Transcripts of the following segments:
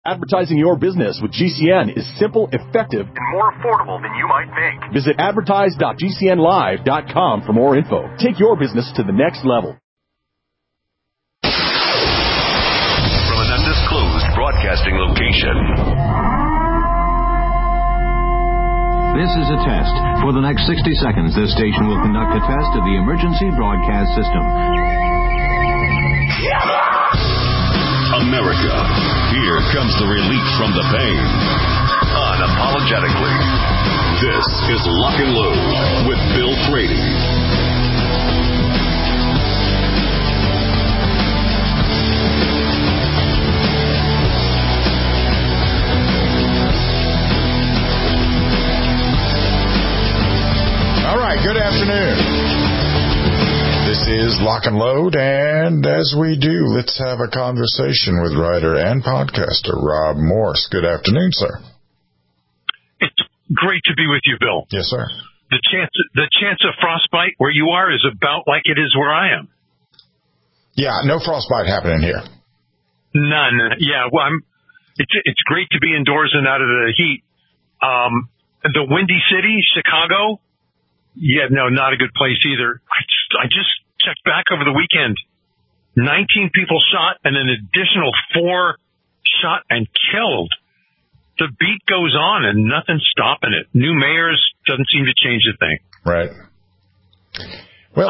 Advertising your business with GCN is simple, effective, and more affordable than you might think. Visit advertise.gcnlive.com for more info. Take your business to the next level. From an undisclosed broadcasting location. This is a test. For the next 60 seconds, this station will conduct a test of the emergency broadcast system. America, here comes the relief from the pain. Unapologetically. This is Lock and Load with Bill Frady. All right, good afternoon. This is Lock and Load, and as we do, let's have a conversation with writer and podcaster Rob Morse. Good afternoon, sir. It's great to be with you, Bill. Yes, sir. The chance of frostbite where you are is about like it is where I am. Yeah, no frostbite happening here. None. Yeah, well, it's great to be indoors and out of the heat. The Windy City, Chicago. Yeah, no, not a good place either. I just checked back over the weekend. 19 people shot and an additional 4 shot and killed. The beat goes on and nothing's stopping it. New mayors doesn't seem to change a thing. Right. Well,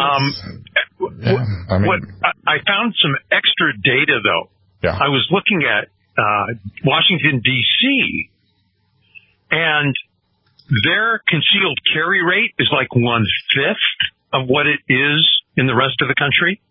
I found some extra data though. Yeah. I was looking at Washington D.C. and their concealed carry rate is like 1/5 of what it is in the rest of the country.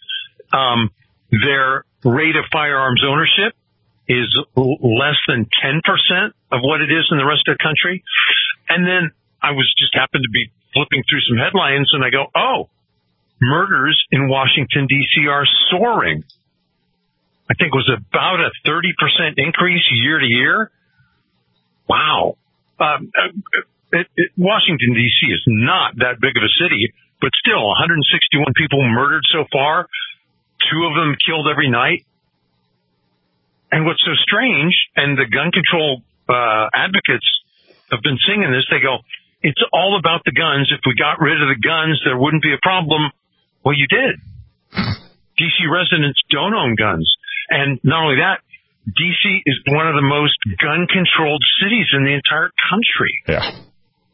Their rate of firearms ownership is less than 10% of what it is in the rest of the country. And then I was just happened to be flipping through some headlines and I go, oh, murders in Washington, D.C. are soaring. I think it was about a 30% increase year to year. Wow. Washington, D.C. is not that big of a city, but still 161 people murdered so far, 2 of them killed every night. And what's so strange, and the gun control advocates have been singing this, they go, it's all about the guns. If we got rid of the guns, there wouldn't be a problem. Well, you did. D.C. residents don't own guns. And not only that, D.C. is one of the most gun-controlled cities in the entire country. Yeah.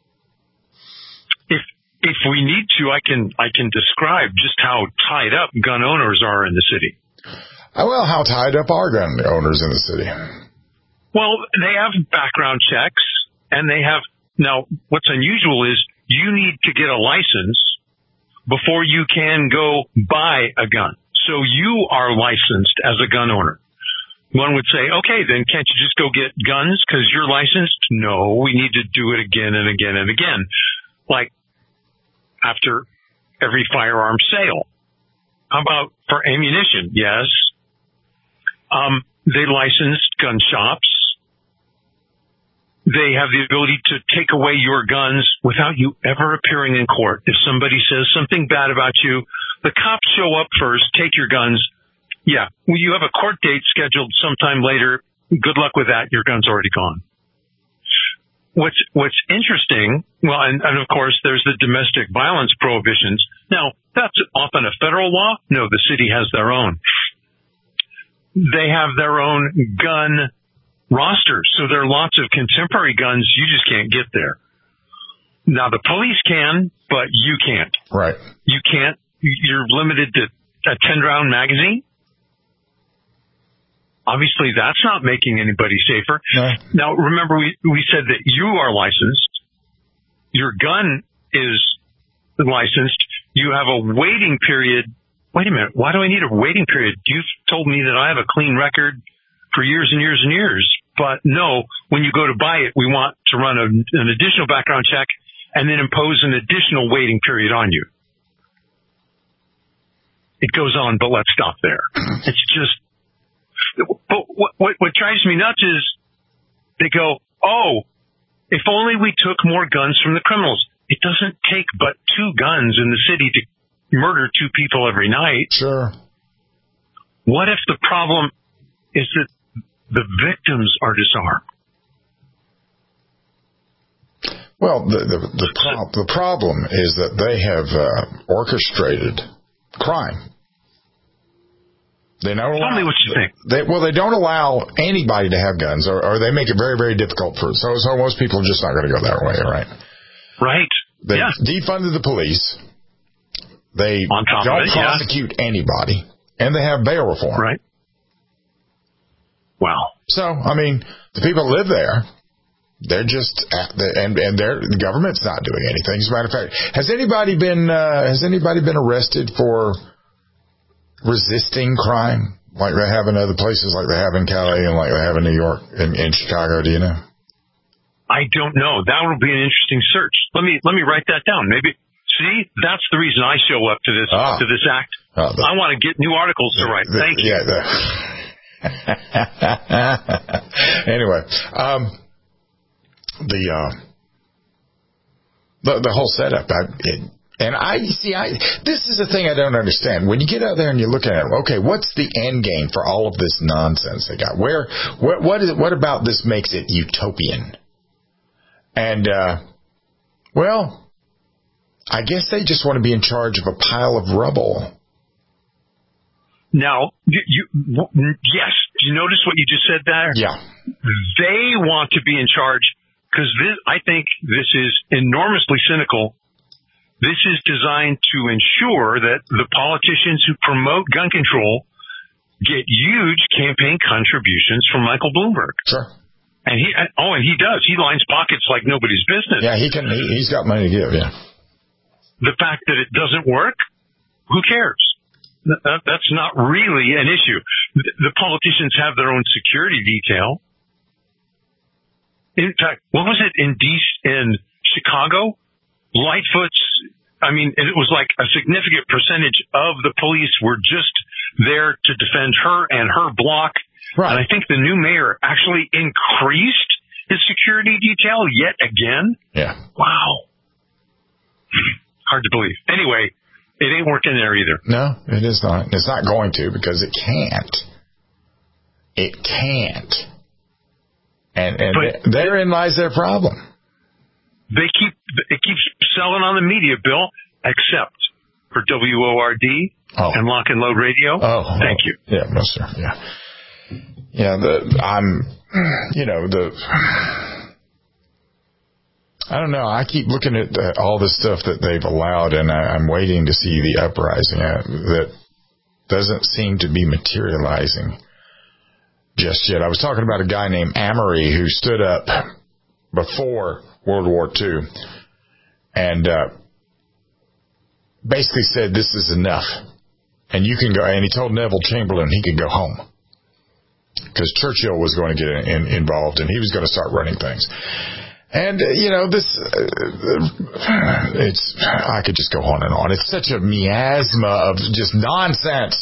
If we need to, I can describe just how tied up gun owners are in the city. Well, how tied up are gun owners in the city? Well, they have background checks, and they have now. What's unusual is you need to get a license before you can go buy a gun. So you are licensed as a gun owner. One would say, okay, then can't you just go get guns because you're licensed? No, we need to do it again and again and again. Like after every firearm sale. How about for ammunition? Yes. They licensed gun shops. They have the ability to take away your guns without you ever appearing in court. If somebody says something bad about you, the cops show up first, take your guns. Yeah, well, you have a court date scheduled sometime later. Good luck with that. Your gun's already gone. What's interesting, well, and of course, there's the domestic violence prohibitions. Now, that's often a federal law. No, the city has their own. They have their own gun roster. So there are lots of contemporary guns you just can't get there. Now, the police can, but you can't. Right. You can't. You're limited to a 10-round magazine. Obviously, that's not making anybody safer. No. Now, remember, we said that you are licensed. Your gun is licensed. You have a waiting period. Wait a minute. Why do I need a waiting period? You've told me that I have a clean record for years and years and years. But no, when you go to buy it, we want to run an additional background check and then impose an additional waiting period on you. It goes on, but let's stop there. It's just... But what drives me nuts is they go, oh, if only we took more guns from the criminals. It doesn't take but 2 guns in the city to murder 2 people every night. Sure. What if the problem is that the victims are disarmed. Well, the problem is that they have orchestrated crime. They don't allow, tell me what you think. They don't allow anybody to have guns, or they make it very, very difficult for. So most people are just not going to go that way, right? Right. They defunded the police. They don't prosecute anybody, and they have bail reform. Right. Wow. So, I mean, the people that live there, they're just the government's not doing anything. As a matter of fact, has anybody been arrested for resisting crime like they have in other places, like they have in Cali and like they have in New York and in Chicago? Do you know? I don't know. That would be an interesting search. Let me write that down. Maybe. See, that's the reason I show up to this act. I want to get new articles to write. Thank you. Anyway, the whole setup. This is the thing I don't understand. When you get out there and you look at it, okay, what's the end game for all of this nonsense they got? What about this makes it utopian? And well, I guess they just want to be in charge of a pile of rubble. Now, yes. Do you notice what you just said there? Yeah. They want to be in charge because I think this is enormously cynical. This is designed to ensure that the politicians who promote gun control get huge campaign contributions from Michael Bloomberg. Sure. And he does. He lines pockets like nobody's business. Yeah, he's got money to give, yeah. The fact that it doesn't work, who cares? That's not really an issue. The politicians have their own security detail. In fact, what was it in Chicago? Lightfoot's, it was like a significant percentage of the police were just there to defend her and her block. Right. And I think the new mayor actually increased his security detail yet again. Yeah. Wow. Hard to believe. Anyway, it ain't working there either. No, it is not. It's not going to because it can't. It can't. And therein lies their problem. It keeps selling on the media, Bill, except for WORD and Lock and Load Radio. Thank you. Yeah, no, sir. Yeah. Yeah, I don't know. I keep looking at all the stuff that they've allowed, and I'm waiting to see the uprising that doesn't seem to be materializing just yet. I was talking about a guy named Amory who stood up before World War II and basically said, this is enough. And you can go, and he told Neville Chamberlain he could go home because Churchill was going to get involved and he was going to start running things. And, I could just go on and on. It's such a miasma of just nonsense.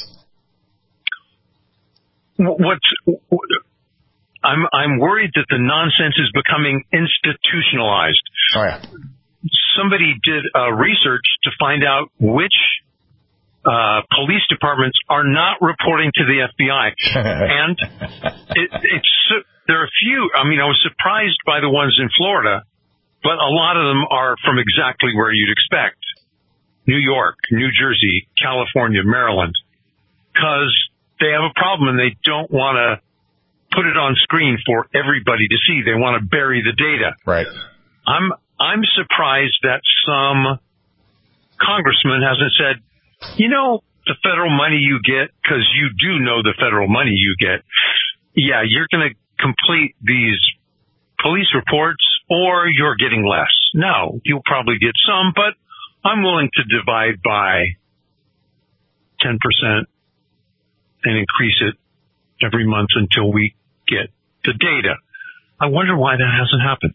I'm worried that the nonsense is becoming institutionalized. Oh, yeah. Somebody did research to find out which police departments are not reporting to the FBI. And there are a few. I was surprised by the ones in Florida, but a lot of them are from exactly where you'd expect. New York, New Jersey, California, Maryland. Because they have a problem and they don't want to put it on screen for everybody to see. They want to bury the data. Right. I'm surprised that some congressman hasn't said, the federal money you get, because you do know the federal money you get, yeah, you're going to complete these police reports or you're getting less. No, you'll probably get some, but I'm willing to divide by 10% and increase it every month until we get the data. I wonder why that hasn't happened.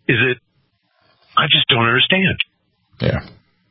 I just don't understand. Yeah.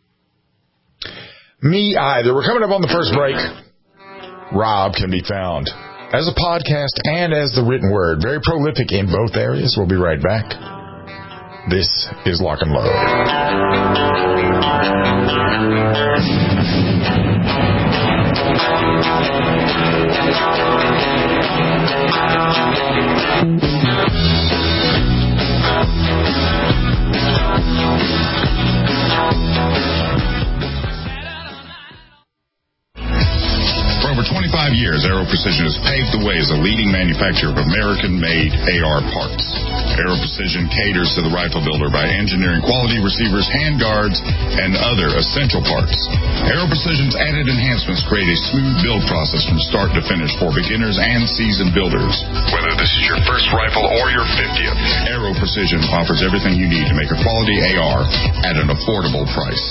Me either. We're coming up on the first break. Rob can be found as a podcast and as the written word. Very prolific in both areas. We'll be right back. This is Lock and Load. For over 25 years, Aero Precision has paved the way as a leading manufacturer of American-made AR parts. Aero Precision caters to the rifle builder by engineering quality receivers, handguards, and other essential parts. Aero Precision's added enhancements create a smooth build process from start to finish for beginners and seasoned builders. Whether this is your first rifle or your 50th, Aero Precision offers everything you need to make a quality AR at an affordable price.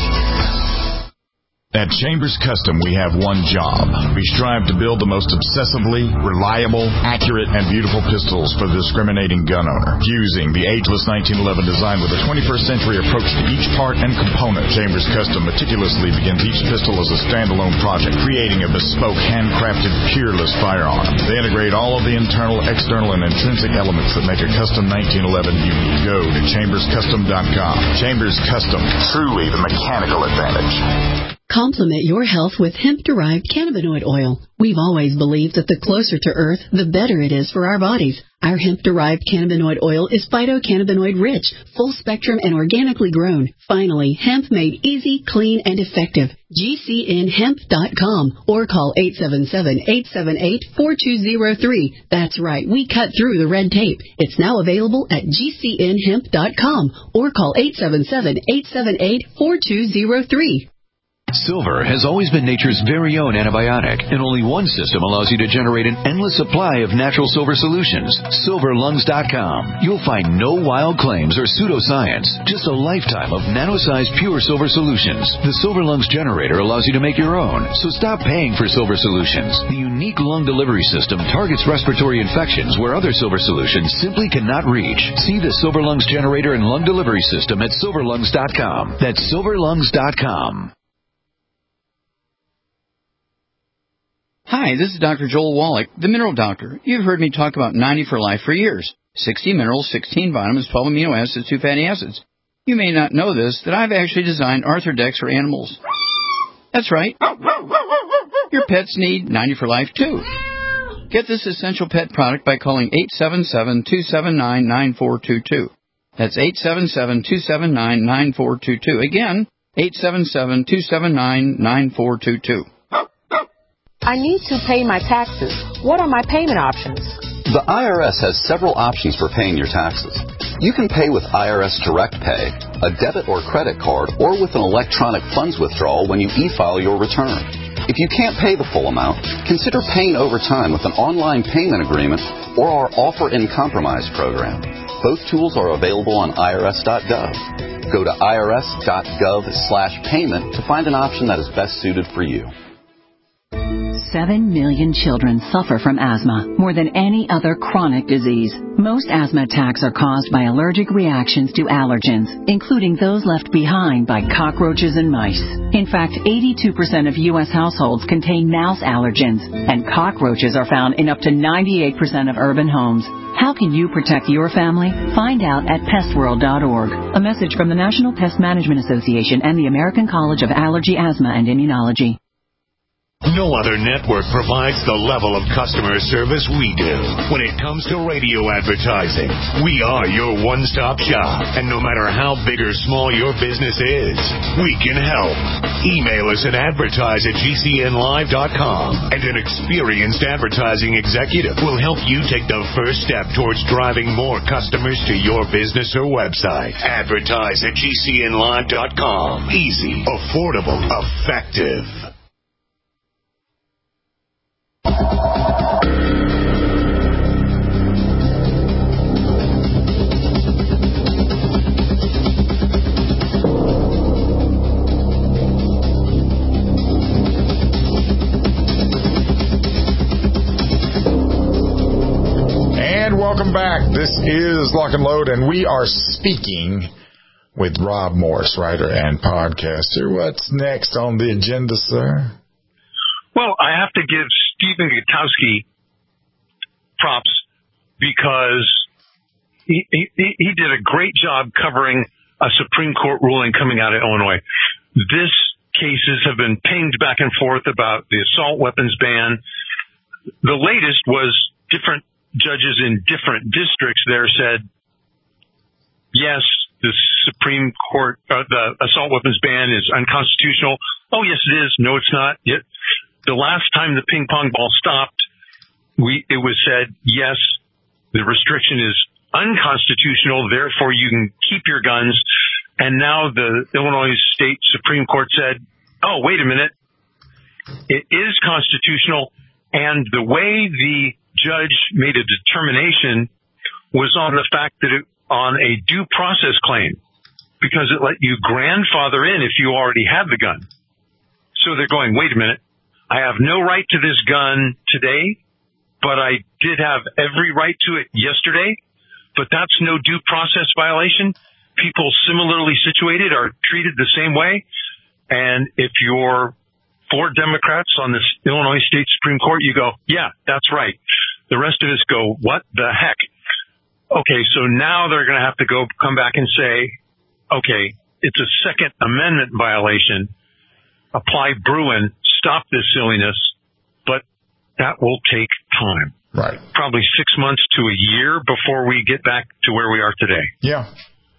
At Chambers Custom, we have one job. We strive to build the most obsessively reliable, accurate, and beautiful pistols for the discriminating gun owner. Using the ageless 1911 design with a 21st century approach to each part and component, Chambers Custom meticulously begins each pistol as a standalone project, creating a bespoke, handcrafted, peerless firearm. They integrate all of the internal, external, and intrinsic elements that make a custom 1911 unique. Go to chamberscustom.com. Chambers Custom, truly the mechanical advantage. Complement your health with hemp-derived cannabinoid oil. We've always believed that the closer to Earth, the better it is for our bodies. Our hemp-derived cannabinoid oil is phytocannabinoid-rich, full-spectrum, and organically grown. Finally, hemp made easy, clean, and effective. GCNhemp.com or call 877-878-4203. That's right, we cut through the red tape. It's now available at GCNhemp.com or call 877-878-4203. Silver has always been nature's very own antibiotic, and only one system allows you to generate an endless supply of natural silver solutions. SilverLungs.com. You'll find no wild claims or pseudoscience, just a lifetime of nano-sized pure silver solutions. The Silver Lungs generator allows you to make your own, so stop paying for silver solutions. The unique lung delivery system targets respiratory infections where other silver solutions simply cannot reach. See the Silver Lungs generator and lung delivery system at SilverLungs.com. That's SilverLungs.com. Hi, this is Dr. Joel Wallach, the Mineral Doctor. You've heard me talk about 90 for Life for years. 60 minerals, 16 vitamins, 12 amino acids, 2 fatty acids. You may not know this, that I've actually designed Arthrodex for animals. That's right. Your pets need 90 for Life, too. Get this essential pet product by calling 877-279-9422. That's 877-279-9422. Again, 877-279-9422. I need to pay my taxes. What are my payment options? The IRS has several options for paying your taxes. You can pay with IRS Direct Pay, a debit or credit card, or with an electronic funds withdrawal when you e-file your return. If you can't pay the full amount, consider paying over time with an online payment agreement or our Offer in Compromise program. Both tools are available on irs.gov. Go to irs.gov/payment to find an option that is best suited for you. 7 million children suffer from asthma, more than any other chronic disease. Most asthma attacks are caused by allergic reactions to allergens, including those left behind by cockroaches and mice. In fact, 82% of U.S. households contain mouse allergens, and cockroaches are found in up to 98% of urban homes. How can you protect your family? Find out at pestworld.org. A message from the National Pest Management Association and the American College of Allergy, Asthma, and Immunology. No other network provides the level of customer service we do. When it comes to radio advertising, we are your one-stop shop. And no matter how big or small your business is, we can help. Email us at advertise@gcnlive.com, and an experienced advertising executive will help you take the first step towards driving more customers to your business or website. Advertise@gcnlive.com. Easy, affordable, effective. And welcome back. This is Lock and Load, and we are speaking with Rob Morse, writer and podcaster. What's next on the agenda, sir? Well, I have to give Stephen Gutowski props because he did a great job covering a Supreme Court ruling coming out of Illinois. This cases have been pinged back and forth about the assault weapons ban. The latest was different judges in different districts there said, yes, the Supreme Court, the assault weapons ban is unconstitutional. Oh, yes, it is. No, it's not. Yet, the last time the ping pong ball stopped, it was said, yes, the restriction is unconstitutional, therefore you can keep your guns. And now the Illinois State Supreme Court said, oh, wait a minute, it is constitutional. And the way the judge made a determination was on the fact that on a due process claim, because it let you grandfather in if you already had the gun. So they're going, wait a minute, I have no right to this gun today, but I did have every right to it yesterday. But that's no due process violation. People similarly situated are treated the same way. And if you're 4 Democrats on this Illinois State Supreme Court, you go, yeah, that's right. The rest of us go, what the heck? Okay, so now they're going to have to come back and say, okay, it's a Second Amendment violation. Apply Bruin, stop this silliness, but that will take time. Right. Probably 6 months to a year before we get back to where we are today. Yeah.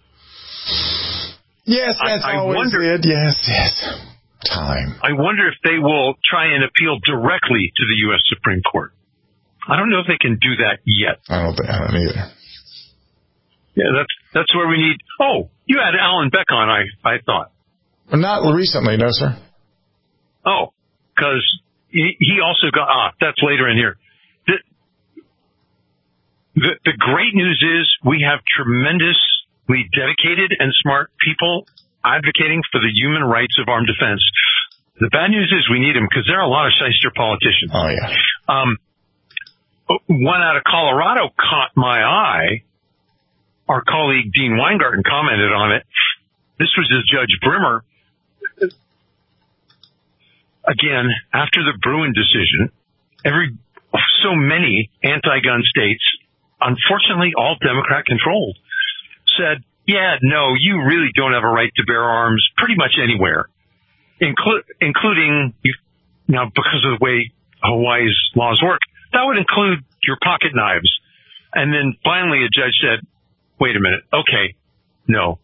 Yes, that's always it. Yes. Time. I wonder if they will try and appeal directly to the U.S. Supreme Court. I don't know if they can do that yet. I don't either. Yeah, that's where we need. Oh, you had Alan Beck on, I thought. Not recently, no, sir. Oh, because he also got. That's later in here. The great news is we have tremendously dedicated and smart people advocating for the human rights of armed defense. The bad news is we need them because there are a lot of shyster politicians. Oh, yeah. One out of Colorado caught my eye. Our colleague Dean Weingarten commented on it. This was Judge Brimmer. Again, after the Bruin decision, so many anti-gun states, unfortunately all Democrat controlled, said, yeah, no, you really don't have a right to bear arms pretty much anywhere, including, now because of the way Hawaii's laws work, that would include your pocket knives. And then finally a judge said, wait a minute, okay, no.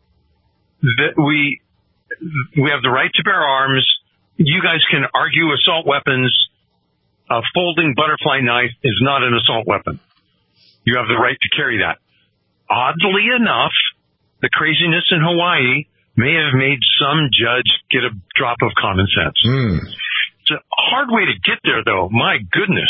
We have the right to bear arms. You guys can argue assault weapons. A folding butterfly knife is not an assault weapon. You have the right to carry that. Oddly enough, the craziness in Hawaii may have made some judge get a drop of common sense. It's a hard way to get there, though. My goodness.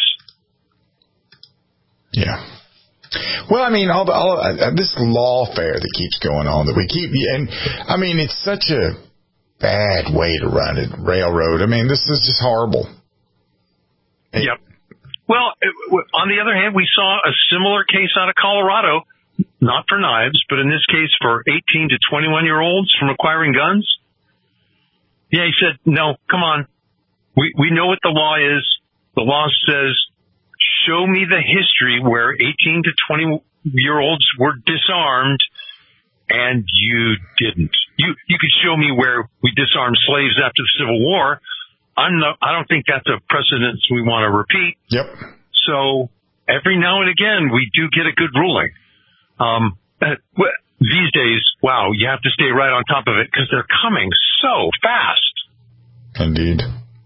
Yeah. Well, I mean, all this lawfare that keeps going on, that we keep, and I mean, it's such a bad way to run a railroad. I mean, this is just horrible. Yep. Well, on the other hand, we saw a similar case out of Colorado, not for knives, but in this case for 18 to 21-year-olds from acquiring guns. Yeah, he said, no, come on. We know what the law is. The law says, show me the history where 18 to 20-year-olds were disarmed, and you didn't. You could show me where we disarmed slaves after the Civil War. I don't think that's a precedent we want to repeat. Yep. So every now and again, we do get a good ruling. These days, wow, you have to stay right on top of it because they're coming so fast. Indeed.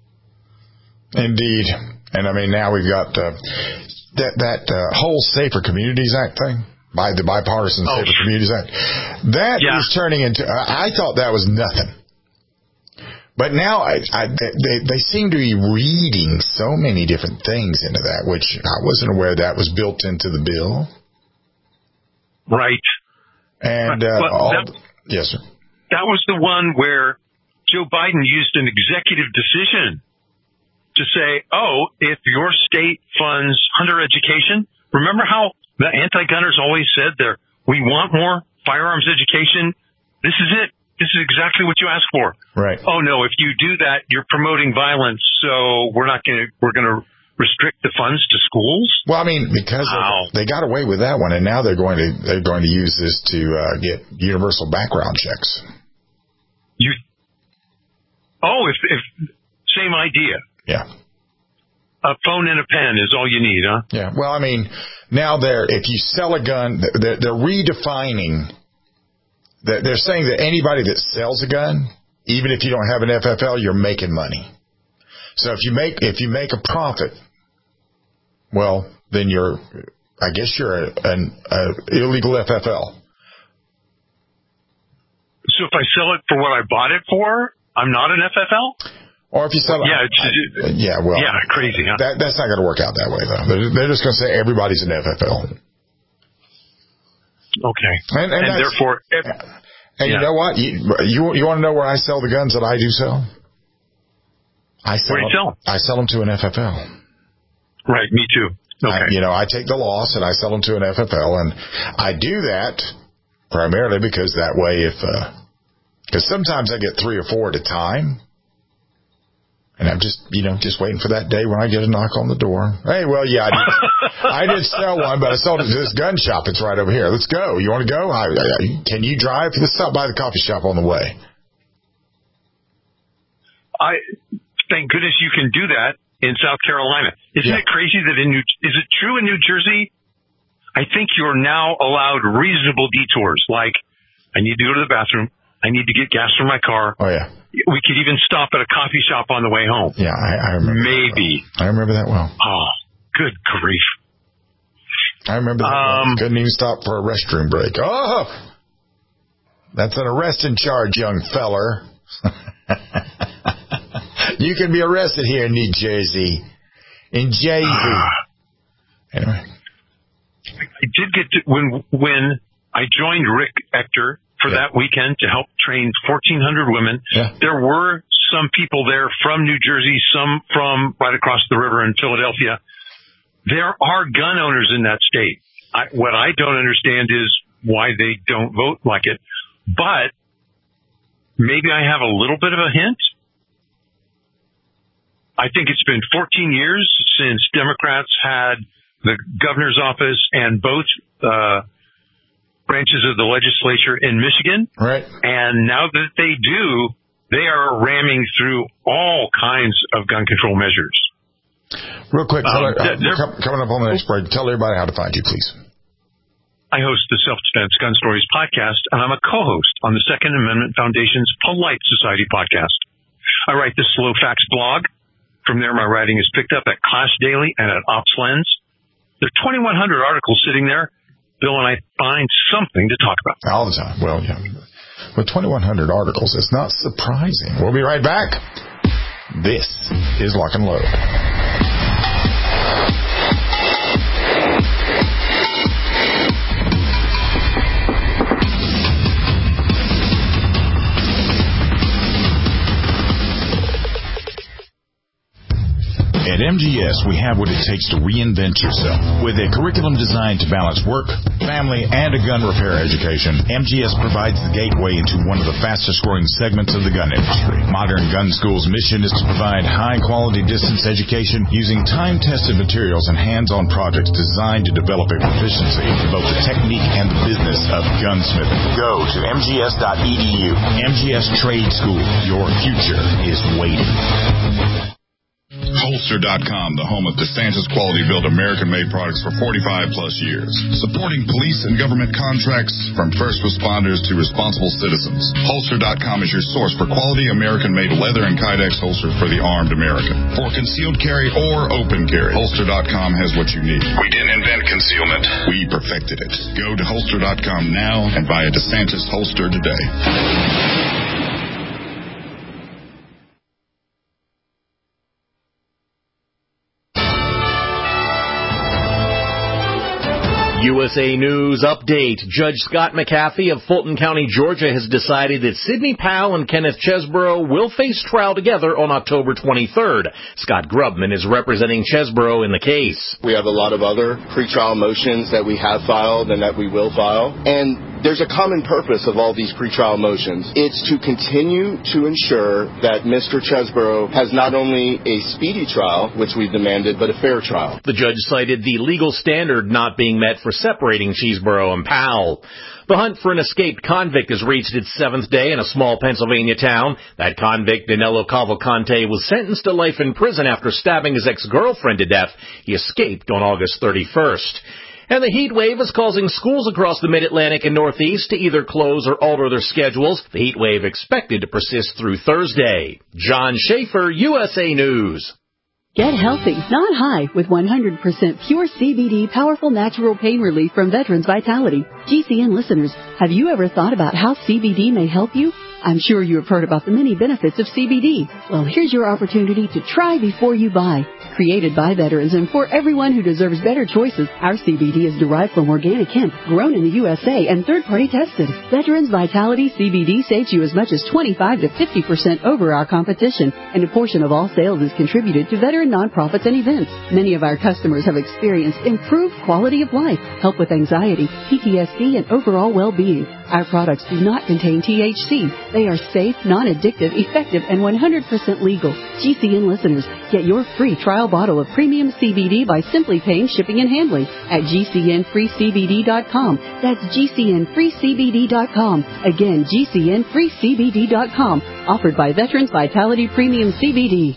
And I mean, now we've got that whole Safer Communities Act thing. By the Bipartisan Safer Communities Act. That is turning into, I thought that was nothing. But now they seem to be reading so many different things into that, which I wasn't aware that was built into the bill. Right. And yes, sir. That was the one where Joe Biden used an executive decision to say, oh, if your state funds hunter education, remember how the anti-gunners always said we want more firearms education? This is it. This is exactly what you asked for. Right. Oh no, if you do that, you're promoting violence. So we're going to restrict the funds to schools. Well, I mean, because they got away with that one, and now they're going to use this to get universal background checks. Oh, if same idea. Yeah. A phone and a pen is all you need, huh? Yeah. Well, I mean, now if you sell a gun, they're redefining. They're saying that anybody that sells a gun, even if you don't have an FFL, you're making money. So if you make a profit, well, then I guess you're an illegal FFL. So if I sell it for what I bought it for, I'm not an FFL? Or if you sell it... Yeah, crazy, huh? That's not going to work out that way, though. They're just going to say everybody's an FFL. Okay. And therefore... You know what? You want to know where I sell the guns that I do sell? Where do you sell? I sell them to an FFL. Right, me too. Okay. I take the loss and I sell them to an FFL, and I do that primarily because that way because sometimes I get 3 or 4 at a time, and I'm just waiting for that day when I get a knock on the door. Hey, well, yeah, I did sell one, but I sold it to this gun shop. It's right over here. Let's go. You want to go? Can you drive? Let's stop by the coffee shop on the way. Thank goodness you can do that in South Carolina. Isn't it crazy that is it true in New Jersey? I think you're now allowed reasonable detours. Like, I need to go to the bathroom. I need to get gas for my car. Oh, yeah. We could even stop at a coffee shop on the way home. Yeah, I remember. Maybe. I remember that well. Oh, good grief. I remember that well. Couldn't even stop for a restroom break. Oh! That's an arrest and charge, young feller. You can be arrested here in New Jersey. In Jersey. Anyway. I did get to, when I joined Rick Ector for that weekend to help train 1,400 women, there were some people there from New Jersey, some from right across the river in Philadelphia. There are gun owners in that state. What I don't understand is why they don't vote like it. But maybe I have a little bit of a hint. I think it's been 14 years since Democrats had the governor's office and both branches of the legislature in Michigan. Right. And now that they do, they are ramming through all kinds of gun control measures. Real quick, coming up on the next break, tell everybody how to find you, please. I host the Self-Defense Gun Stories podcast, and I'm a co-host on the Second Amendment Foundation's Polite Society podcast. I write the Slow Facts blog. From there, my writing is picked up at Class Daily and at Ops Lens. There are 2,100 articles sitting there. Bill and I find something to talk about. All the time. Well, yeah. With 2,100 articles, it's not surprising. We'll be right back. This is Lock and Load. At MGS, we have what it takes to reinvent yourself. With a curriculum designed to balance work, family, and a gun repair education, MGS provides the gateway into one of the fastest-growing segments of the gun industry. Modern Gun School's mission is to provide high-quality distance education using time-tested materials and hands-on projects designed to develop a proficiency in both the technique and the business of gunsmithing. Go to mgs.edu. MGS Trade School. Your future is waiting. Holster.com, the home of DeSantis quality-built American-made products for 45-plus years. Supporting police and government contracts from first responders to responsible citizens. Holster.com is your source for quality American-made leather and Kydex holsters for the armed American. For concealed carry or open carry, Holster.com has what you need. We didn't invent concealment. We perfected it. Go to Holster.com now and buy a DeSantis holster today. USA News Update. Judge Scott McAfee of Fulton County, Georgia, has decided that Sidney Powell and Kenneth Chesborough will face trial together on October 23rd. Scott Grubman is representing Chesborough in the case. We have a lot of other pretrial motions that we have filed and that we will file. And there's a common purpose of all these pretrial motions. It's to continue to ensure that Mr. Chesborough has not only a speedy trial, which we've demanded, but a fair trial. The judge cited the legal standard not being met for separating Chesborough and Powell. The hunt for an escaped convict has reached its 7th day in a small Pennsylvania town. That convict, Danilo Cavalcante, was sentenced to life in prison after stabbing his ex-girlfriend to death. He escaped on August 31st. And the heat wave is causing schools across the Mid-Atlantic and Northeast to either close or alter their schedules. The heat wave expected to persist through Thursday. John Schaefer, USA News. Get healthy, not high, with 100% pure CBD powerful natural pain relief from Veterans Vitality. GCN listeners, have you ever thought about how CBD may help you? I'm sure you have heard about the many benefits of CBD. Well, here's your opportunity to try before you buy. Created by veterans and for everyone who deserves better choices, our CBD is derived from organic hemp, grown in the USA, and third-party tested. Veterans Vitality CBD saves you as much as 25 to 50% over our competition, and a portion of all sales is contributed to veteran nonprofits and events. Many of our customers have experienced improved quality of life, help with anxiety, PTSD, and overall well-being. Our products do not contain THC. They are safe, non-addictive, effective, and 100% legal. GCN listeners, get your free trial bottle of premium CBD by simply paying shipping and handling at GCNFreeCBD.com. That's GCNFreeCBD.com. Again, GCNFreeCBD.com. Offered by Veterans Vitality Premium CBD.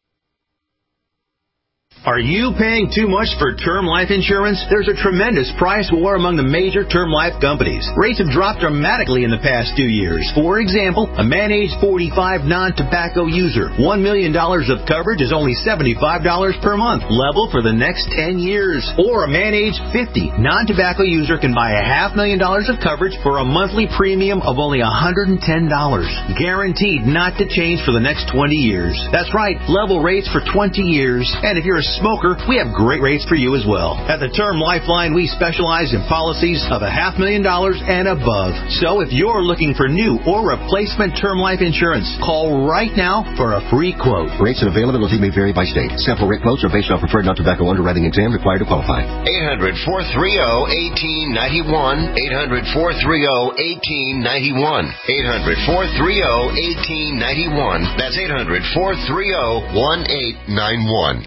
Are you paying too much for term life insurance? There's a tremendous price war among the major term life companies. Rates have dropped dramatically in the past 2 years. For example, a man age 45 non-tobacco user, $1 million of coverage is only $75 per month, level for the next 10 years. Or a man age 50 non-tobacco user can buy $500,000 of coverage for a monthly premium of only $110, guaranteed not to change for the next 20 years. That's right, level rates for 20 years. And if you're a smoker, we have great rates for you as well. At the Term Lifeline, we specialize in policies of $500,000 and above. So if you're looking for new or replacement term life insurance, call right now for a free quote. Rates and availability may vary by state. Sample rate quotes are based on preferred non-tobacco underwriting exam required to qualify. 800-430-1891. 800-430-1891. 800-430-1891. That's 800-430-1891.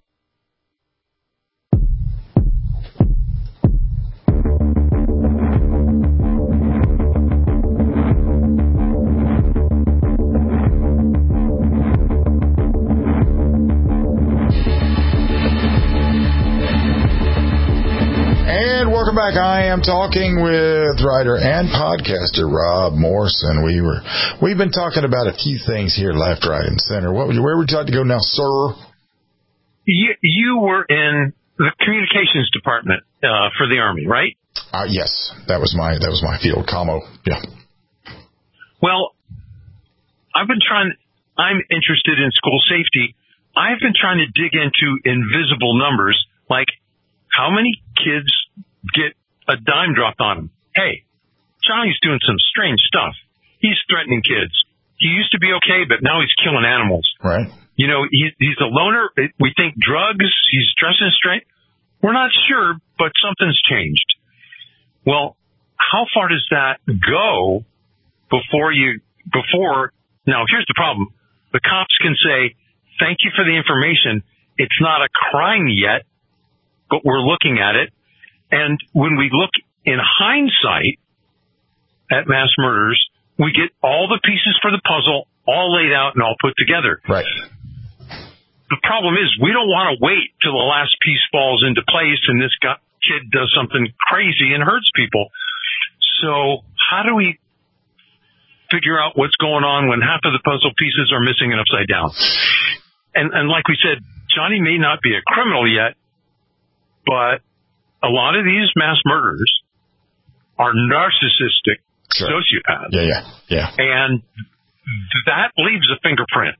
Welcome back. I am talking with writer and podcaster Rob Morrison. We've been talking about a few things here, left, right, and center. Where would you like to go now, sir? You were in the communications department for the Army, right? Yes, that was my field, commo. Yeah. Well, I'm interested in school safety. I've been trying to dig into invisible numbers, like how many kids get a dime dropped on him. Hey, Johnny's doing some strange stuff. He's threatening kids. He used to be okay, but now he's killing animals. Right. You know, he's a loner. We think drugs. He's dressing straight. We're not sure, but something's changed. Well, how far does that go before now here's the problem. The cops can say, thank you for the information. It's not a crime yet, but we're looking at it. And when we look in hindsight at mass murders, we get all the pieces for the puzzle all laid out and all put together. Right. The problem is we don't want to wait till the last piece falls into place and this kid does something crazy and hurts people. So how do we figure out what's going on when half of the puzzle pieces are missing and upside down? And like we said, Johnny may not be a criminal yet, but a lot of these mass murderers are narcissistic sociopaths. Yeah. And that leaves a fingerprint.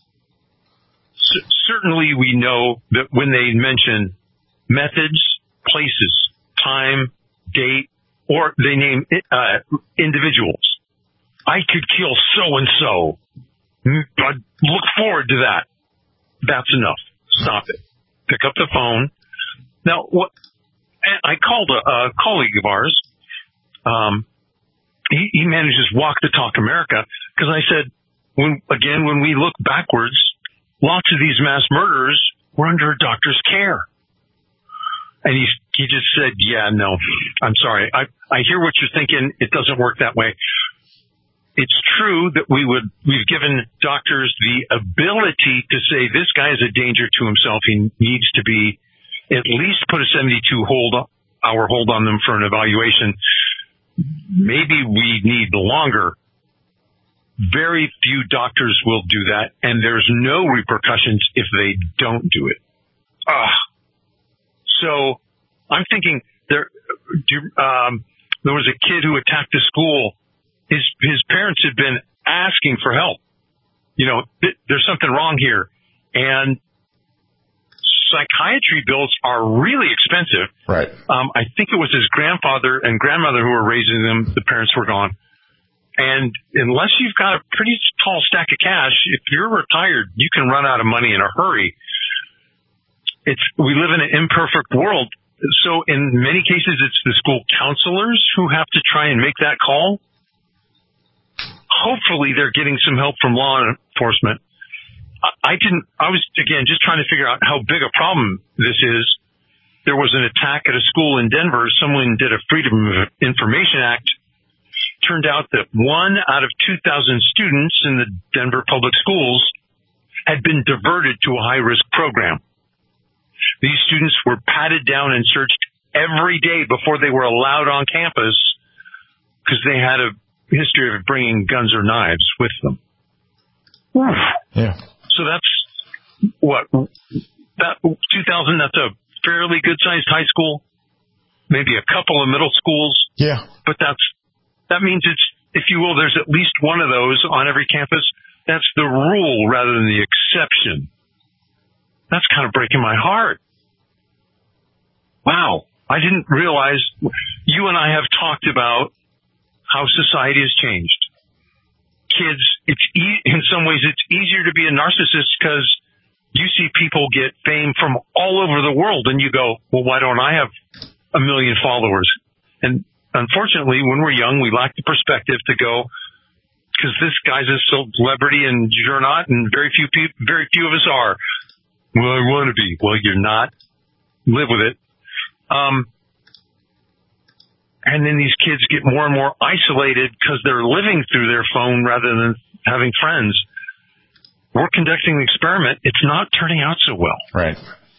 Certainly we know that when they mention methods, places, time, date, or they name individuals. I could kill so-and-so. I look forward to that. That's enough. Stop it. Pick up the phone. Now, I called a colleague of ours he manages Walk the Talk America, because I said, when we look backwards, lots of these mass murderers were under a doctor's care. And he just said, yeah, no, I'm sorry. I hear what you're thinking. It doesn't work that way. It's true that we've given doctors the ability to say this guy is a danger to himself. He needs to be at least put a 72-hour hold on them for an evaluation. Maybe we need longer. Very few doctors will do that, and there's no repercussions if they don't do it. So I'm thinking there was a kid who attacked a school. His parents had been asking for help. There's something wrong here. And psychiatry bills are really expensive. Right. I think it was his grandfather and grandmother who were raising them. The parents were gone. And unless you've got a pretty tall stack of cash, if you're retired, you can run out of money in a hurry. We live in an imperfect world. So in many cases, it's the school counselors who have to try and make that call. Hopefully they're getting some help from law enforcement. I was, again, just trying to figure out how big a problem this is. There was an attack at a school in Denver. Someone did a Freedom of Information Act. Turned out that 1 out of 2,000 students in the Denver public schools had been diverted to a high-risk program. These students were patted down and searched every day before they were allowed on campus because they had a history of bringing guns or knives with them. Yeah. So that's what, that 2,000, that's a fairly good sized high school, maybe a couple of middle schools. Yeah. But that means it's, if you will, there's at least one of those on every campus. That's the rule rather than the exception. That's kind of breaking my heart. Wow. I didn't realize you and I have talked about how society has changed. Kids, in some ways, it's easier to be a narcissist because you see people get fame from all over the world, and you go, well, why don't I have 1 million followers? And unfortunately, when we're young, we lack the perspective to go, because this guy's a celebrity and you're not, and very few of us are. Well, I want to be. Well, you're not. Live with it. And then these kids get more and more isolated because they're living through their phone rather than having friends. We're conducting an experiment. It's not turning out so well. Right.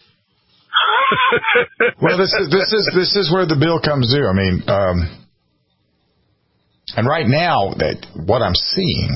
Well, this is where the bill comes due. I mean, and right now, what I'm seeing,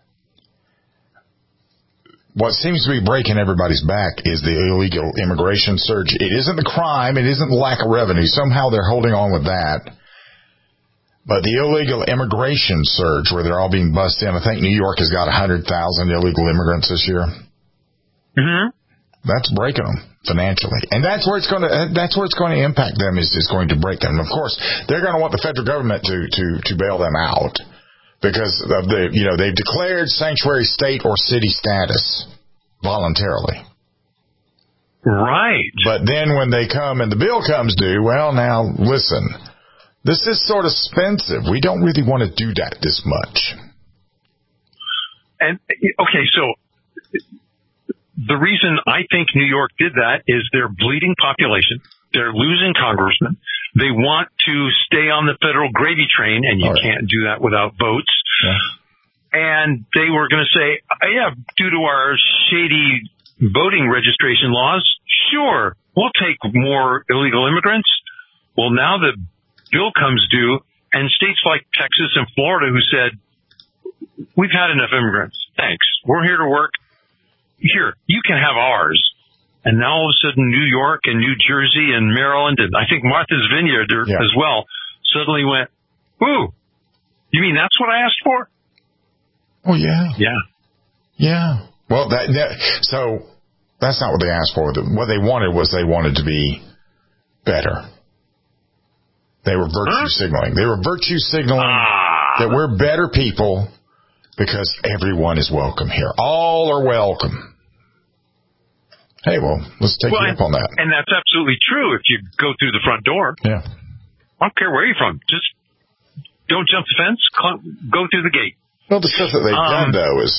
what seems to be breaking everybody's back is the illegal immigration surge. It isn't the crime. It isn't the lack of revenue. Somehow they're holding on with that. But the illegal immigration surge, where they're all being bussed in, I think New York has got 100,000 illegal immigrants this year. Mm-hmm. That's breaking them financially, and that's where it's going to impact them. Is going to break them. And of course, they're going to want the federal government to bail them out because of they've declared sanctuary state or city status voluntarily. Right. But then when they come and the bill comes due, well, now listen. This is sort of expensive. We don't really want to do that this much. And, okay, so the reason I think New York did that is their bleeding population. They're losing congressmen. They want to stay on the federal gravy train, and you can't do that without votes. Yeah. And they were going to say, due to our shady voting registration laws, sure, we'll take more illegal immigrants. Well, now the bill comes due, and states like Texas and Florida who said, we've had enough immigrants. Thanks. We're here to work. Here, you can have ours. And now all of a sudden New York and New Jersey and Maryland and I think Martha's Vineyard as well suddenly went, ooh, you mean that's what I asked for? Oh, yeah. Yeah. Yeah. Well, so that's not what they asked for. What they wanted was they wanted to be better. They were virtue signaling. They were virtue signaling that we're better people because everyone is welcome here. All are welcome. Hey, well, let's take you up on that. And that's absolutely true if you go through the front door. Yeah. I don't care where you're from. Just don't jump the fence. Go through the gate. Well, the stuff that they've done though is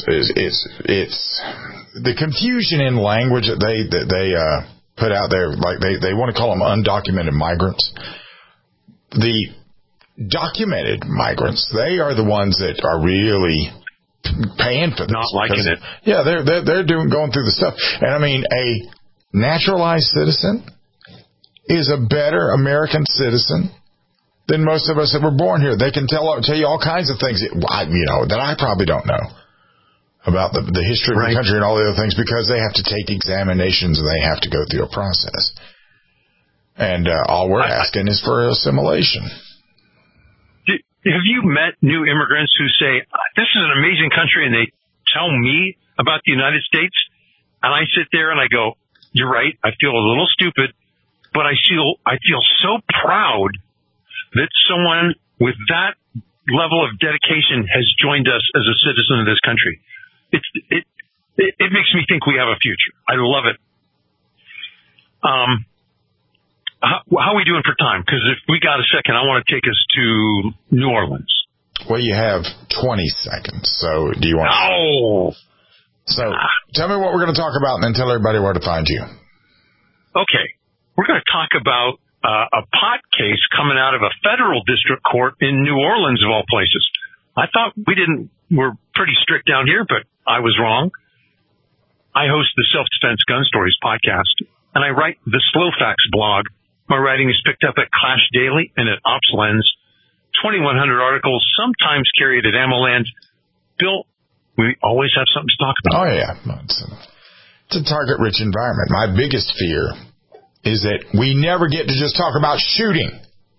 the confusion in language that they put out there. Like they want to call them undocumented migrants. The documented migrants, they are the ones that are really paying for this. Not liking it. Yeah, they're going through the stuff. And I mean, a naturalized citizen is a better American citizen than most of us that were born here. They can tell you all kinds of things, that I probably don't know about the history of the country and all the other things, because they have to take examinations and they have to go through a process. And all we're asking is for assimilation. Have you met new immigrants who say, this is an amazing country, and they tell me about the United States, and I sit there and I go, you're right, I feel a little stupid, but I feel so proud that someone with that level of dedication has joined us as a citizen of this country. It makes me think we have a future. I love it. How are we doing for time? Because if we got a second, I want to take us to New Orleans. Well, you have 20 seconds. So do you want to? Oh. So tell me what we're going to talk about and then tell everybody where to find you. Okay. We're going to talk about a pot case coming out of a federal district court in New Orleans, of all places. I thought we're pretty strict down here, but I was wrong. I host the Self-Defense Gun Stories podcast, and I write the Slow Facts blog. My writing is picked up at Clash Daily and at OpsLens. 2,100 articles, sometimes carried at AmmoLand. Bill, we always have something to talk about. Oh, yeah. It's a target-rich environment. My biggest fear is that we never get to just talk about shooting.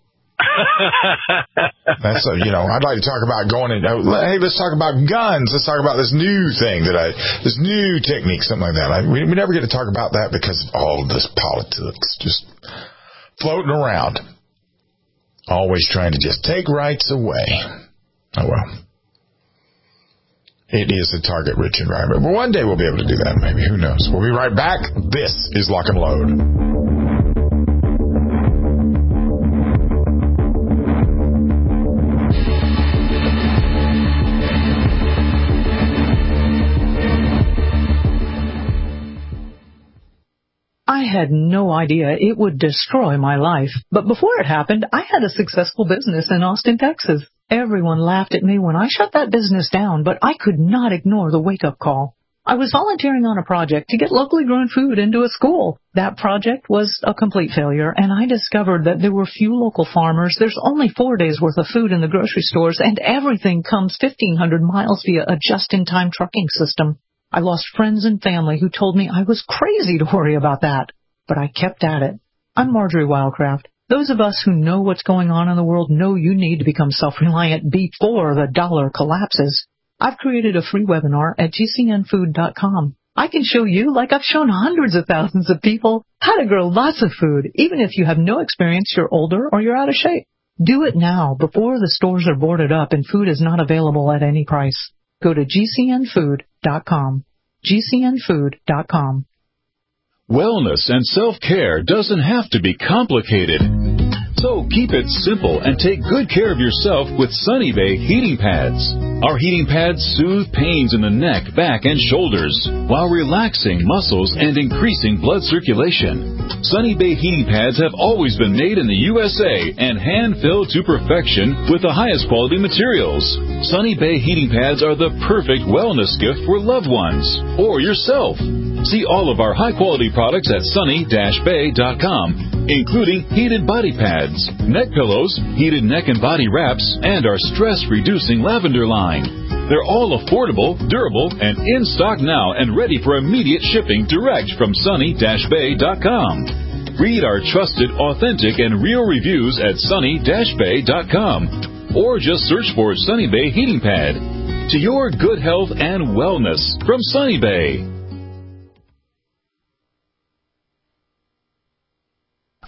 I'd like to talk about going in. Hey, let's talk about guns. Let's talk about this new thing this new technique, something like that. We never get to talk about that because of all of this politics just floating around. Always trying to just take rights away. Oh, well. It is a target-rich environment. But one day we'll be able to do that, maybe. Who knows? We'll be right back. This is Lock and Load. I had no idea it would destroy my life. But before it happened, I had a successful business in Austin, Texas. Everyone laughed at me when I shut that business down, but I could not ignore the wake-up call. I was volunteering on a project to get locally grown food into a school. That project was a complete failure, and I discovered that there were few local farmers. There's only 4 days' worth of food in the grocery stores, and everything comes 1,500 miles via a just-in-time trucking system. I lost friends and family who told me I was crazy to worry about that, but I kept at it. I'm Marjorie Wildcraft. Those of us who know what's going on in the world know you need to become self-reliant before the dollar collapses. I've created a free webinar at gcnfood.com. I can show you, like I've shown hundreds of thousands of people, how to grow lots of food, even if you have no experience, you're older, or you're out of shape. Do it now before the stores are boarded up and food is not available at any price. Go to gcnfood.com. gcnfood.com. Wellness and self-care doesn't have to be complicated. So keep it simple and take good care of yourself with Sunny Bay heating pads. Our heating pads soothe pains in the neck, back, and shoulders while relaxing muscles and increasing blood circulation. Sunny Bay heating pads have always been made in the USA and hand-filled to perfection with the highest quality materials. Sunny Bay heating pads are the perfect wellness gift for loved ones or yourself. See all of our high-quality products at sunny-bay.com, including heated body pads, neck pillows, heated neck and body wraps, and our stress-reducing lavender line. They're all affordable, durable, and in stock now and ready for immediate shipping direct from sunny-bay.com. Read our trusted, authentic, and real reviews at sunny-bay.com, or just search for Sunny Bay Heating Pad. To your good health and wellness from Sunny Bay.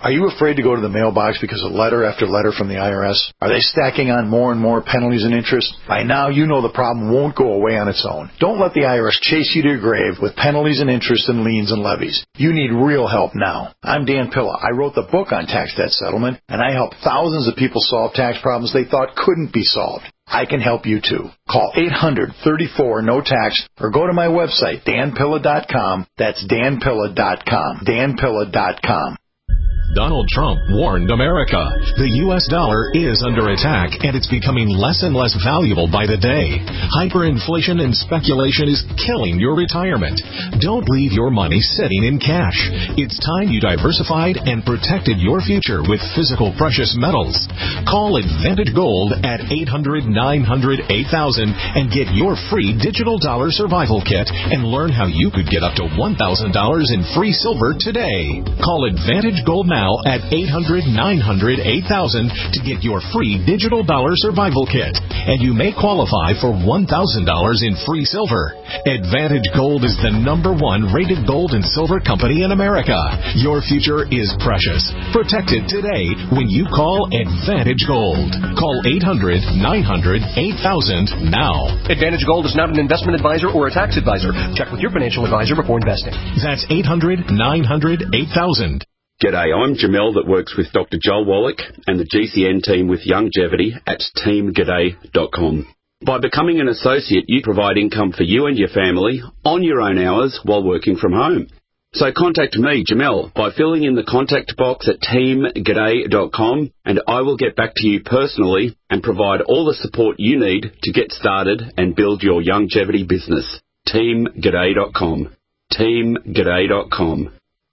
Are you afraid to go to the mailbox because of letter after letter from the IRS? Are they stacking on more and more penalties and interest? By now, you know the problem won't go away on its own. Don't let the IRS chase you to your grave with penalties and interest and liens and levies. You need real help now. I'm Dan Pilla. I wrote the book on tax debt settlement, and I help thousands of people solve tax problems they thought couldn't be solved. I can help you too. Call 800-34-NO-TAX or go to my website, danpilla.com. That's danpilla.com. danpilla.com. Donald Trump warned America. The U.S. dollar is under attack, and it's becoming less and less valuable by the day. Hyperinflation and speculation is killing your retirement. Don't leave your money sitting in cash. It's time you diversified and protected your future with physical precious metals. Call Advantage Gold at 800-900-8000 and get your free digital dollar survival kit and learn how you could get up to $1,000 in free silver today. Call Advantage Gold now at 800-900-8000 to get your free digital dollar survival kit, and you may qualify for $1,000 in free silver. Advantage Gold is the #1 rated gold and silver company in America. Your future is precious. Protect it today when you call Advantage Gold. Call 800-900-8000 now. Advantage Gold is not an investment advisor or a tax advisor. Check with your financial advisor before investing. That's 800-900-8000. G'day, I'm Jamel that works with Dr. Joel Wallach and the GCN team with Longevity at teamg'day.com. By becoming an associate, you provide income for you and your family on your own hours while working from home. So contact me, Jamel, by filling in the contact box at teamg'day.com, and I will get back to you personally and provide all the support you need to get started and build your longevity business. teamg'day.com. teamg'day.com.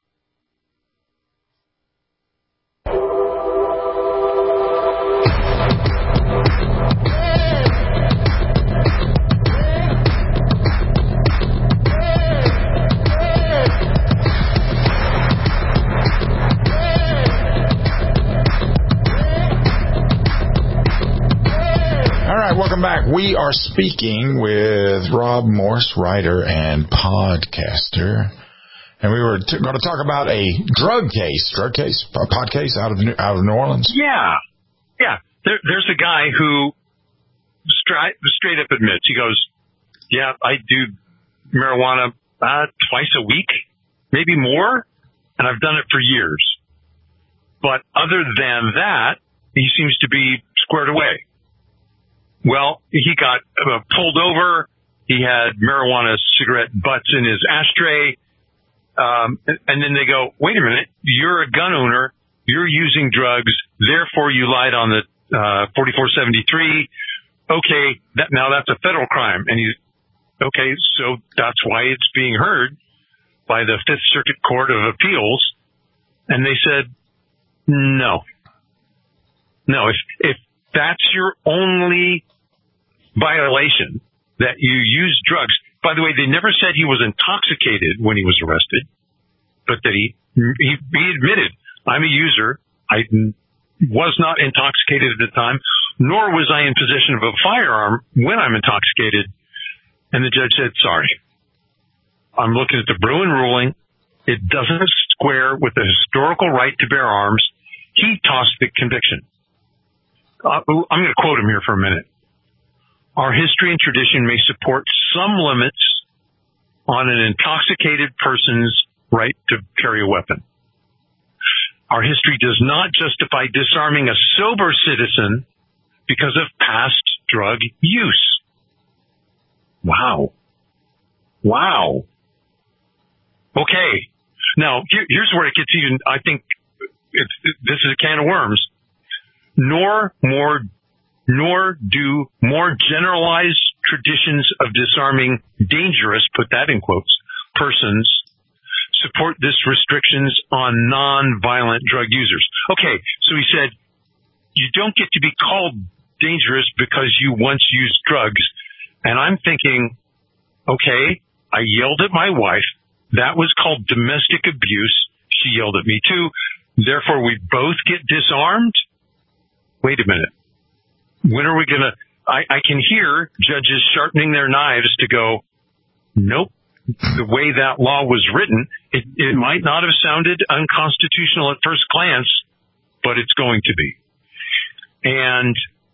Welcome back. We are speaking with Rob Morse, writer and podcaster, and we were going to talk about a pod case out of New Orleans. Yeah. There's a guy who straight up admits, he goes, "Yeah, I do marijuana twice a week, maybe more, and I've done it for years. But other than that, he seems to be squared away." Well, he got pulled over. He had marijuana cigarette butts in his ashtray. And then they go, "Wait a minute, you're a gun owner. You're using drugs. Therefore, you lied on the 4473. Okay, now that's a federal crime." And okay, so that's why it's being heard by the Fifth Circuit Court of Appeals. And they said, no, if that's your only violation, that you use drugs. By the way, they never said he was intoxicated when he was arrested, but that he admitted, "I'm a user. I was not intoxicated at the time, nor was I in possession of a firearm when I'm intoxicated." And the judge said, "Sorry. I'm looking at the Bruin ruling. It doesn't square with the historical right to bear arms." He tossed the conviction. I'm going to quote him here for a minute. "Our history and tradition may support some limits on an intoxicated person's right to carry a weapon. Our history does not justify disarming a sober citizen because of past drug use." Wow. Okay. Now, here's where it gets even, I think, this is a can of worms. Nor do more generalized traditions of disarming dangerous, put that in quotes, persons support this restrictions on non-violent drug users. Okay, so he said, you don't get to be called dangerous because you once used drugs. And I'm thinking, okay, I yelled at my wife. That was called domestic abuse. She yelled at me too. Therefore, we both get disarmed? Wait a minute. When are we going to... I can hear judges sharpening their knives to go, nope, the way that law was written, it might not have sounded unconstitutional at first glance, but it's going to be. And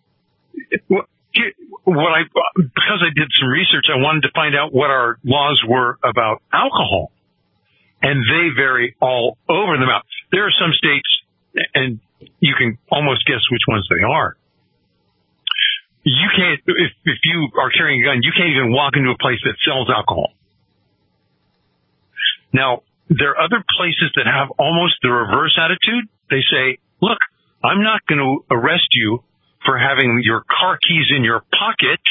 because I did some research, I wanted to find out what our laws were about alcohol. And they vary all over the map. There are some states, and you can almost guess which ones they are. You can't, if you are carrying a gun, you can't even walk into a place that sells alcohol. Now, there are other places that have almost the reverse attitude. They say, look, I'm not going to arrest you for having your car keys in your pocket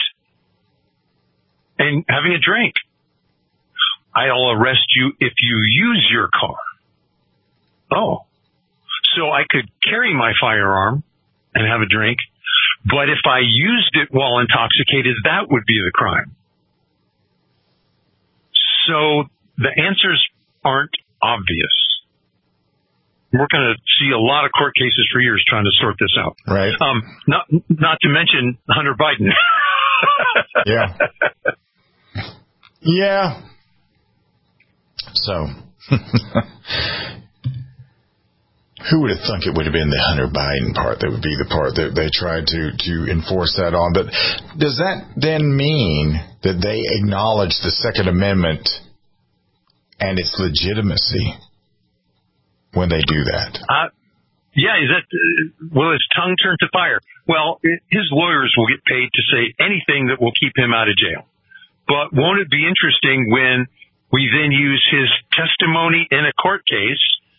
and having a drink. I'll arrest you if you use your car. Oh, so I could carry my firearm and have a drink, but if I used it while intoxicated, that would be the crime. So the answers aren't obvious. We're going to see a lot of court cases for years trying to sort this out. Right. Not to mention Hunter Biden. Yeah. Yeah. So, who would have thunk it would have been the Hunter Biden part that would be the part that they tried to enforce that on? But does that then mean that they acknowledge the Second Amendment and its legitimacy when they do that? Yeah, will his tongue turn to fire? Well, his lawyers will get paid to say anything that will keep him out of jail. But won't it be interesting when we then use his testimony in a court case,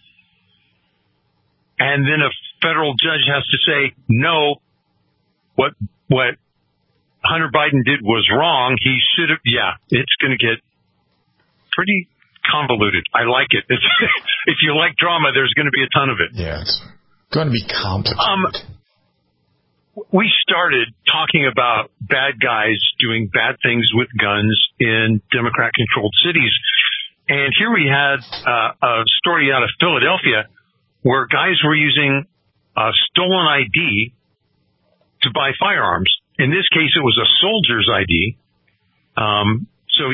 and then a federal judge has to say, no, what Hunter Biden did was wrong. He should have, it's going to get pretty convoluted. I like it. If you like drama, there's going to be a ton of it. Yeah, it's going to be complicated. We started talking about bad guys doing bad things with guns in Democrat-controlled cities. And here we had a story out of Philadelphia where guys were using a stolen ID to buy firearms. In this case, it was a soldier's ID. So,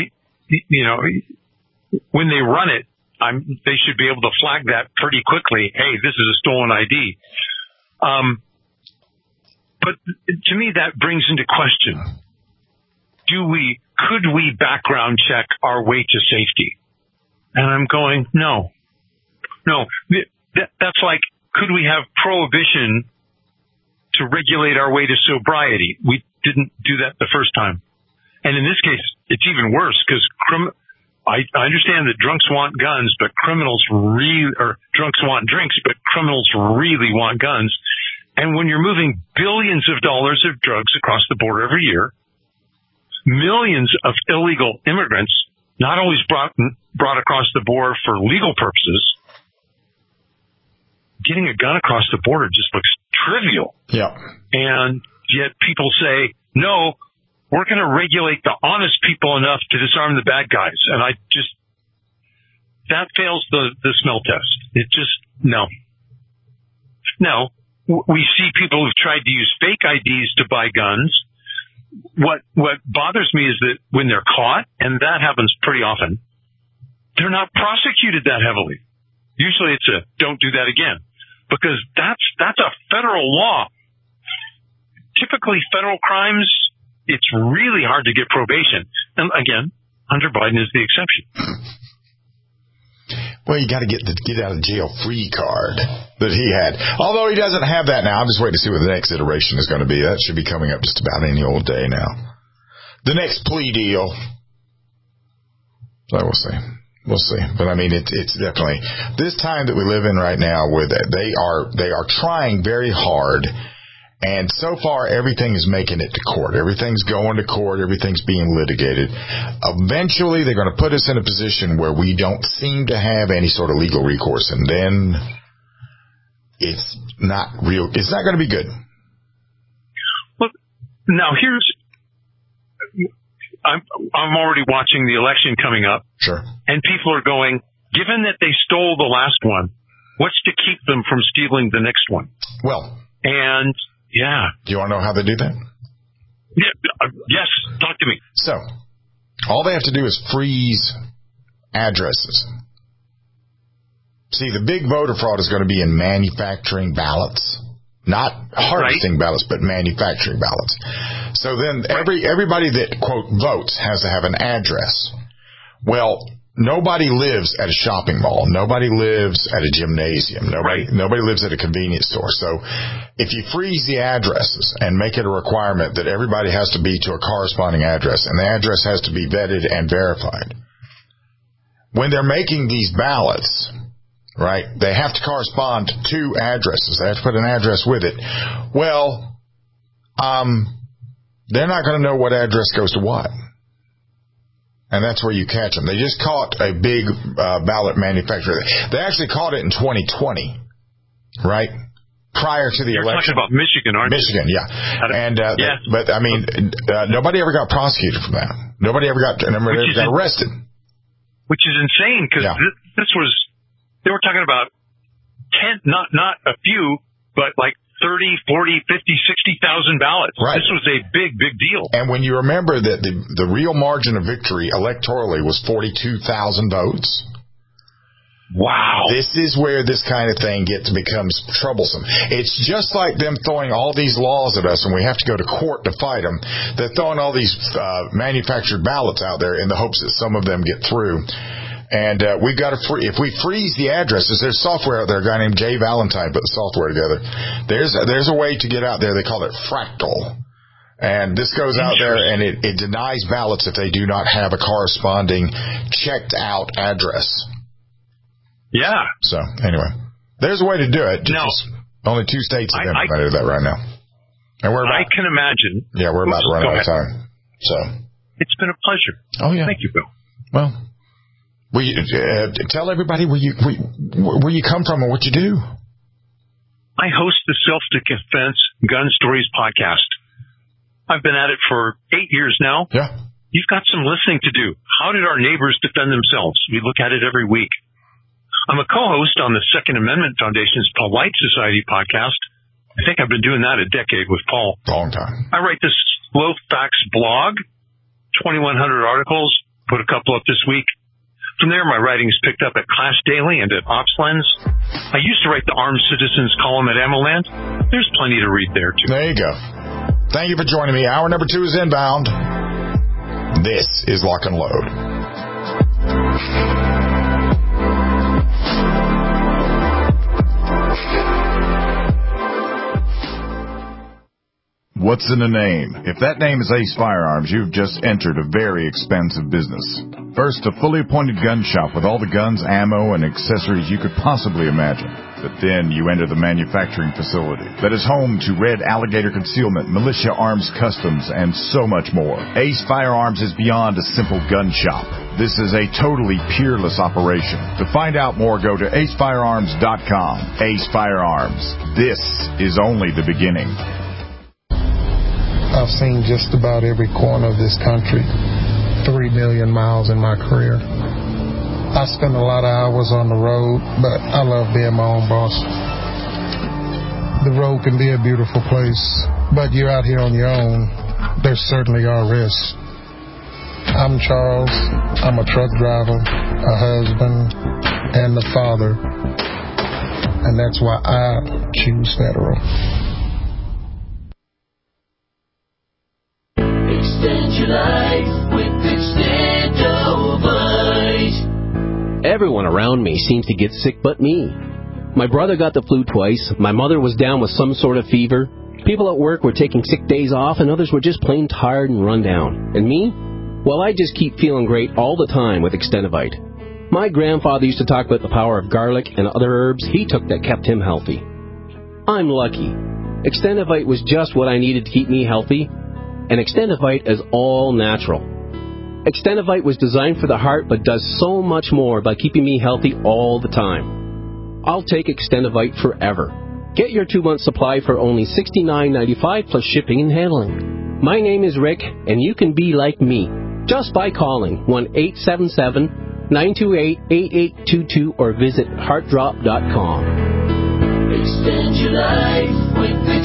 when they run it, they should be able to flag that pretty quickly. Hey, this is a stolen ID. But to me, that brings into question, could we background check our way to safety? And I'm going, no. That's like, could we have prohibition to regulate our way to sobriety? We didn't do that the first time. And in this case, it's even worse because I understand that drunks want guns, but drunks want drinks, but criminals really want guns. And when you're moving billions of dollars of drugs across the border every year, millions of illegal immigrants, not always brought across the border for legal purposes, getting a gun across the border just looks trivial. Yeah. And yet people say, no, we're going to regulate the honest people enough to disarm the bad guys. And that fails the smell test. It just, no. We see people who've tried to use fake IDs to buy guns. What bothers me is that when they're caught, and that happens pretty often, they're not prosecuted that heavily. Usually it's don't do that again, because that's a federal law. Typically federal crimes, it's really hard to get probation. And again, Hunter Biden is the exception. Well, you got to get the get out of jail free card that he had. Although he doesn't have that now. I'm just waiting to see what the next iteration is going to be. That should be coming up just about any old day now. The next plea deal. So we'll see. We'll see. But I mean, it's definitely this time that we live in right now where they are trying very hard. And so far, everything is making it to court. Everything's going to court. Everything's being litigated. Eventually, they're going to put us in a position where we don't seem to have any sort of legal recourse. And then it's not going to be good. Look, now I'm already watching the election coming up. Sure. And people are going, given that they stole the last one, what's to keep them from stealing the next one? Well. And yeah. Do you want to know how they do that? Yeah, yes. Talk to me. So, all they have to do is freeze addresses. See, the big voter fraud is going to be in manufacturing ballots. Not harvesting ballots, but manufacturing ballots. So then everybody that, quote, votes has to have an address. Well, nobody lives at a shopping mall. Nobody lives at a gymnasium. Nobody lives at a convenience store. So if you freeze the addresses and make it a requirement that everybody has to be to a corresponding address, and the address has to be vetted and verified, when they're making these ballots, right, they have to correspond to two addresses. They have to put an address with it. Well, they're not going to know what address goes to what. And that's where you catch them. They just caught a big ballot manufacturer. They actually caught it in 2020, right? Prior to the election. You're talking about Michigan, aren't you? Michigan, yeah. But, I mean, nobody ever got prosecuted from that. Nobody ever got arrested. Which is insane, because this was... They were talking about 10, not a few, but like 30, 40, 50, 60,000 ballots. Right. This was a big, big deal. And when you remember that the real margin of victory electorally was 42,000 votes. Wow. This is where this kind of thing becomes troublesome. It's just like them throwing all these laws at us, and we have to go to court to fight them. They're throwing all these manufactured ballots out there in the hopes that some of them get through. And we've got to if we freeze the addresses, there's software out there. A guy named Jay Valentine put the software together. There's a way to get out there. They call it Fractal. And this goes out there, and it denies ballots if they do not have a corresponding checked out address. Yeah. So anyway, there's a way to do it. Only 2 states have implemented that right now. And I can imagine. Yeah, we're about to run out of time. So it's been a pleasure. Oh yeah. Thank you, Bill. Well. Tell everybody where you come from and what you do. I host the Self-Defense Gun Stories podcast. I've been at it for 8 years now. Yeah. You've got some listening to do. How did our neighbors defend themselves? We look at it every week. I'm a co-host on the Second Amendment Foundation's Polite Society podcast. I think I've been doing that a decade with Paul. Long time. I write this Slow Facts blog, 2,100 articles, put a couple up this week. From there, my writing is picked up at Clash Daily and at OpsLens. I used to write the Armed Citizens column at AmmoLand. There's plenty to read there, too. There you go. Thank you for joining me. Hour number 2 is inbound. This is Lock and Load. What's in a name? If that name is Ace Firearms, you've just entered a very expensive business. First, a fully appointed gun shop with all the guns, ammo, and accessories you could possibly imagine. But then you enter the manufacturing facility that is home to Red Alligator Concealment, Militia Arms Customs, and so much more. Ace Firearms is beyond a simple gun shop. This is a totally peerless operation. To find out more, go to acefirearms.com. Ace Firearms. This is only the beginning. I've seen just about every corner of this country, 3 million miles in my career. I spend a lot of hours on the road, but I love being my own boss. The road can be a beautiful place, but you're out here on your own. There certainly are risks. I'm Charles. I'm a truck driver, a husband, and a father. And that's why I choose Federal. Extend your life with Extendovite. Everyone around me seems to get sick but me. My brother got the flu twice. My mother was down with some sort of fever. People at work were taking sick days off, and others were just plain tired and run down. And me? Well, I just keep feeling great all the time with Extendovite. My grandfather used to talk about the power of garlic and other herbs he took that kept him healthy. I'm lucky. Extendovite was just what I needed to keep me healthy. And Extendovite is all natural. Extendovite was designed for the heart but does so much more by keeping me healthy all the time. I'll take Extendovite forever. Get your 2-month supply for only $69.95 plus shipping and handling. My name is Rick, and you can be like me just by calling 1-877-928-8822 or visit heartdrop.com. Extend your life with